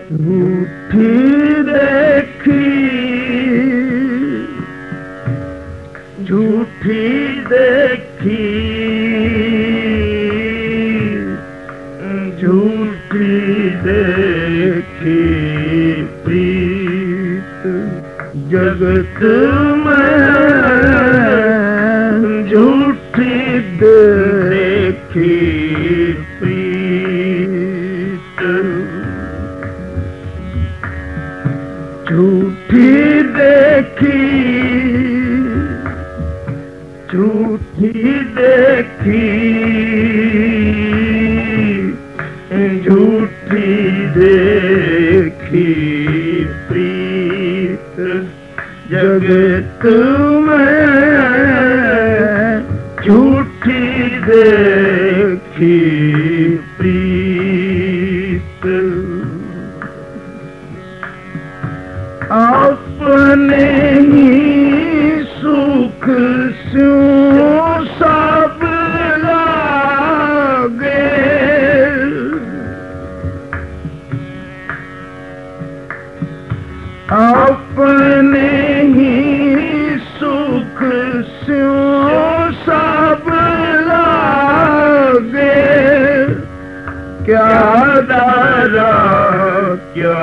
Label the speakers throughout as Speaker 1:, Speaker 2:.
Speaker 1: झूठी देखी, झूठी देखी, झूठी देखी प्रीत जगत में, झूठी देखी प्रीत, झूठी देखी, झूठी देखी, झूठी देखी प्रीत जगत में, झूठी देखी प्रीत। अपने ही सुख स्यों सब लागे, अपने ही सुख स्यों सब लागे, क्या दारा क्या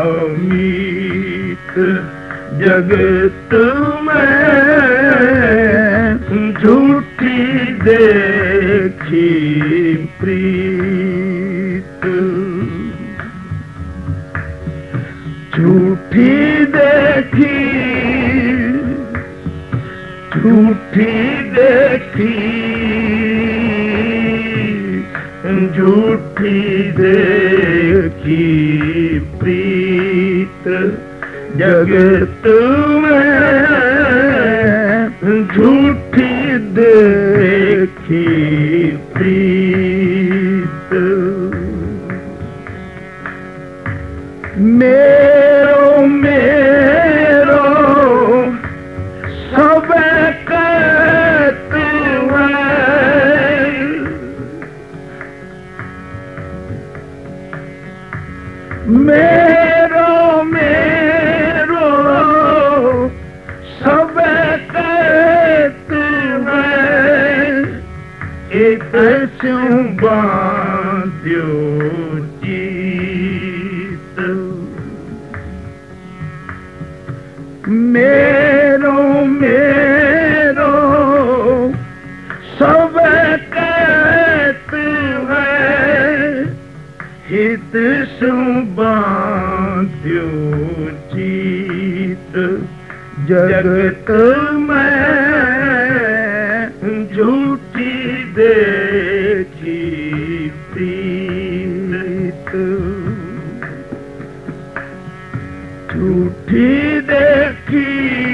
Speaker 1: मीत जगत में, झूठी देखी प्रीत, झूठी देखी, झूठी देखी, झूठी देखी प्रीत जगत में, झूठी देखी प्रीत। मेरो मेरो सब कहते हैं, मेरो मेरो सब कहते हैं, एक स्यों बांध्यो जीत, मेरो मेरो सब कहते हैं, हित स्यों बांध्यो जीत जगत में, झूठी देखी प्रीत, झूठी देखी,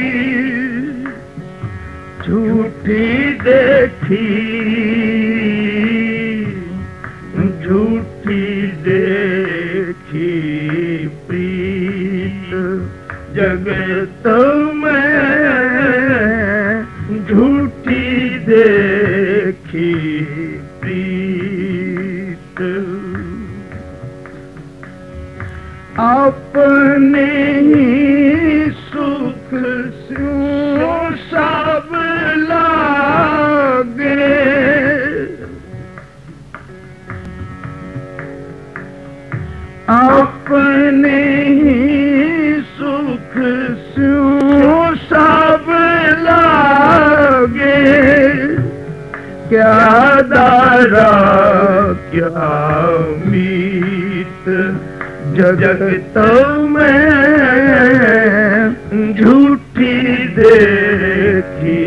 Speaker 1: झूठी देखी, झूठी देखी प्रीत जगत में, झूठी देखी प्रीत। अपने ही सुख स्यों सब लागे, अपने ही सुख स्यों सब लागे, क्या दारा क्या मीत जगत में, झूठी देखी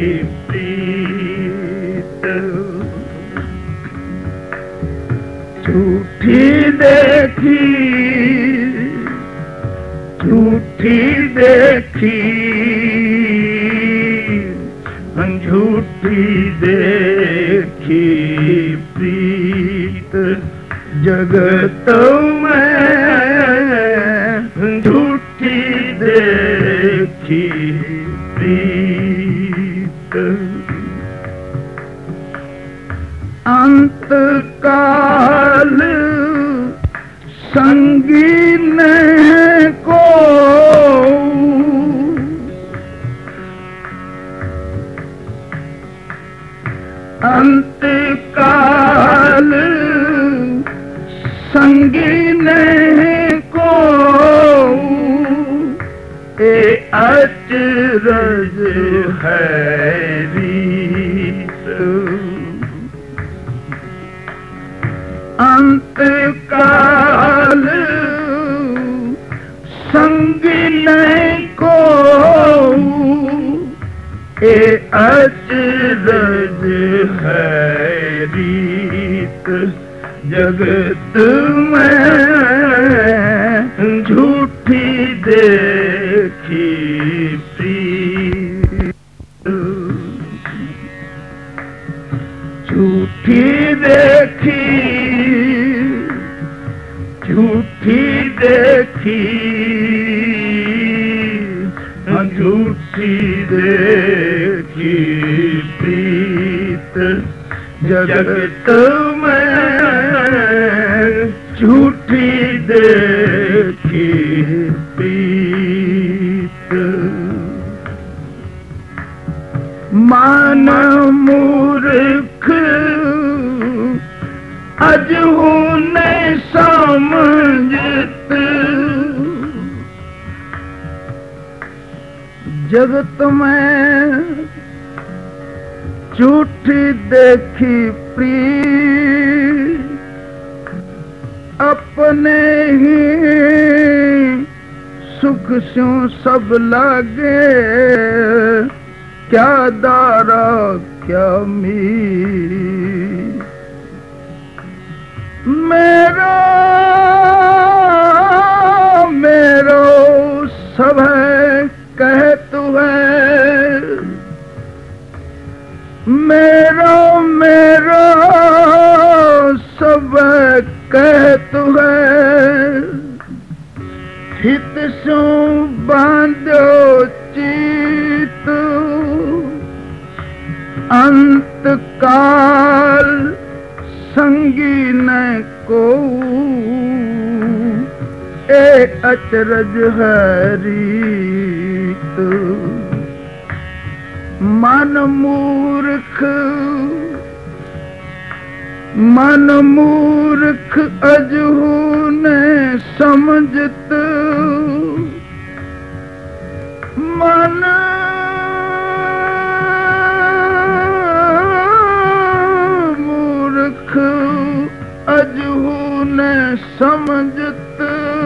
Speaker 1: प्रीत, झूठी देखी, झूठी देखी, झूठी देखी प्रीत जगत में, झूठी देखी प्रीत। अंत काल संगी न संगी नहीं को ए अचरज है रीत अंत काल संगी नहीं को ए अचरज है रीत जगत में झूठी देखी प्रीत झूठी देखी झूठी देखी झूठी देखी प्रीत जगत में झूठी देखी प्रीत मान मूर्ख अजहू नहीं समझत जगत में झूठी देखी प्रीत अपने ही सुख स्यों सब लागे क्या दारा क्या मीत मेरो मेरो सब है कह तू है मेरो मेरो सब कह तू है हित सो बांधो चीत अंत काल संगी न को ए अचरज है रीत मन मूर्ख अजहू ने समझत मन मूर्ख अजहू ने समझत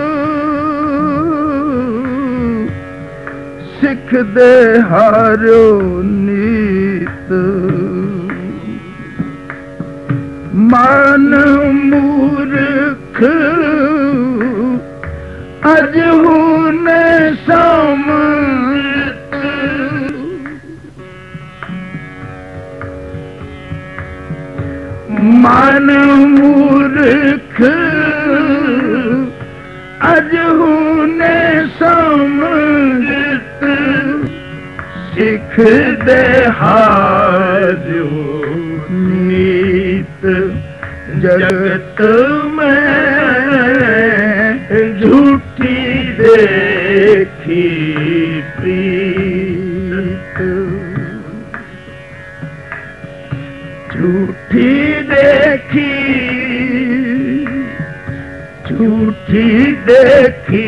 Speaker 1: सिख दे हारो नीत मान मूर्ख अजहू ने समझत मान मूर्ख अजहू ने समझत सिख दे हारो नीत जगत में झूठी देखी प्रीत झूठी देखी झूठी देखी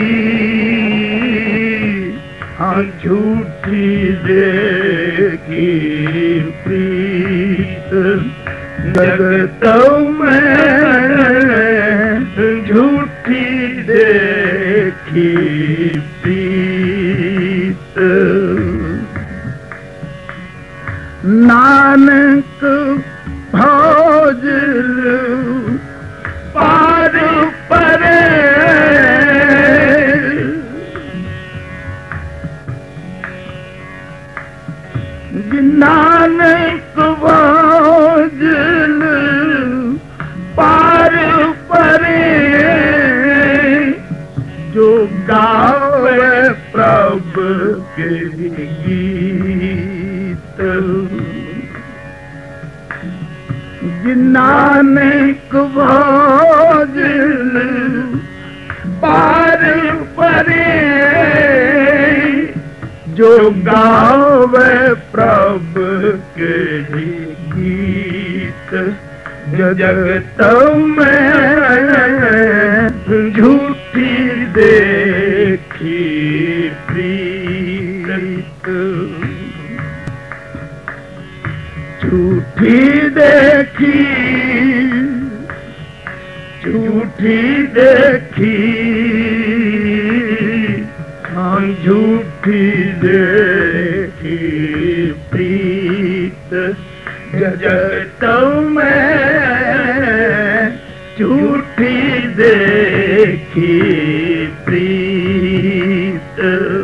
Speaker 1: हाँ झूठी देखी प्रीत जगत में झूठी देखी प्रीत नानक भोजल पार परे नानक भोजल पार परे जो गावे प्रभु के गीत नानक भोजन पार परे जो गावे प्रभु के गीत जगत में झूठी देखी प्रीत, झूठी देखी, झूठी देखी, हाँ झूठी देखी प्रीत, जगत में झूठी देखी प्रीत।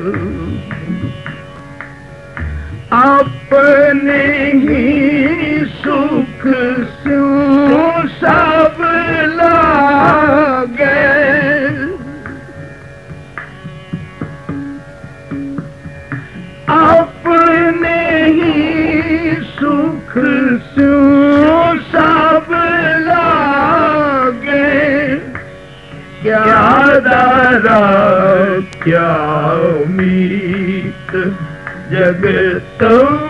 Speaker 1: अपने ही सुख स्यों सब लागे, अपने ही सुख स्यों सब लागे, क्या दारा क्या मीत, जगत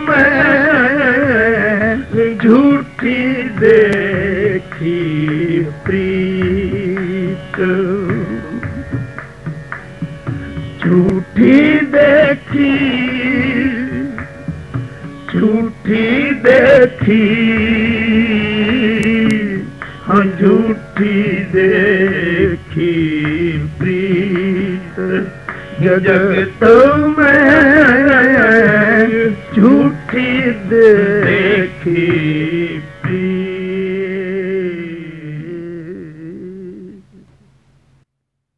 Speaker 1: में झूठी देखी प्रीत, झूठी देखी, झूठी देखी, हाँ झूठी देखी प्रीत, जगत में झूठी देखी